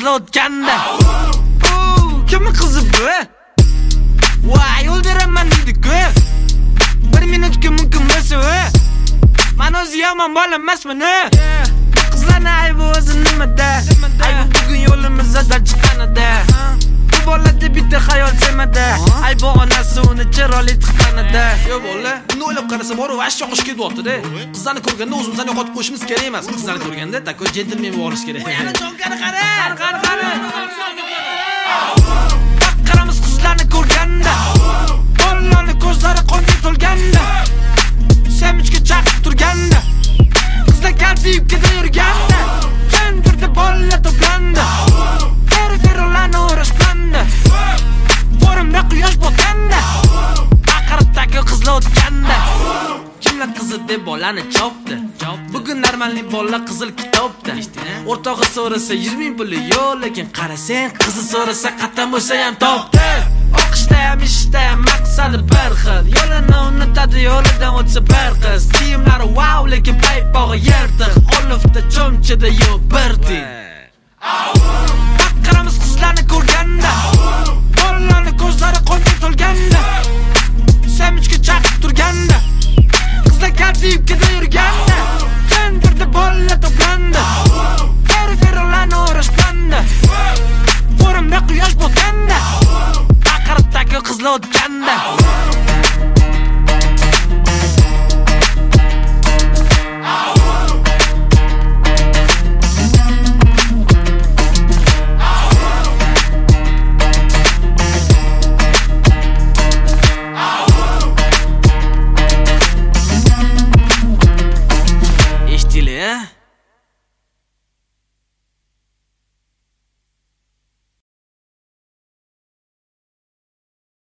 qizlar o'tganda. Kimni qizi bu? Voy, yo'l beraman dedi-ku. 1 minutga mumkin bo'lsa, men o'zi yomon bola emasman. Qizlarning aybi o'zi nimada? Aybi bugun yo'limizdan chiqqanida. Bu bolada bitta xayol semada. Aybi onasi uni chiroyli tiqqanida. Yo bola, buni o'ylab qarasa, bor va ashyoq ish ketyapti-da. Qizlarni ko'rganda o'zimizdan yo'qotib qo'yishimiz kerak emas. Qizlarni ko'rganda tako jentelmen bo'lish kerak. Yana jonkani qara. Qaramiz qizlarni ko'rganda. Bolalarning ko'zlari qonga to'lganda. Semichga chaqib turganda. Qizlar kaltiyib ketaverganda. Tendirda bolalar to'plandi. Ferferlarni o'rashganda. Qo'rimda quyosh botganda. Baqiriqdagi qizlar o'tganda. Kimlar qizi deb bolani chopdi. Bugun normalniy bolalar qizil kitobda. O'rtog'i so'rasa 100 ming puli yo'q, lekin qarasang qizi so'rasa qatam bo'lsa ham topdi. O'qishda ham ishda ham maqsadi bir xil. Yo'lini unutadi, yo'lidan o'tsa bir qiz. Kiyimlari wow, lekin paypog'i yirtiq. Olifda cho'mchida yo'q bir tiy. Qaramiz qizlarni ko'rganda. Bolalarning ko'zlari qonga to'lganda. Semichga chaqib turganda. Qizlar kaltiyib ketaverganda. Tendirda bolalar to'plandi. Ferferlarni o'rashganda. Qo'rimda quyosh botganda. Baqiriqdagi qizlar o'tganda. Eshitdinglar?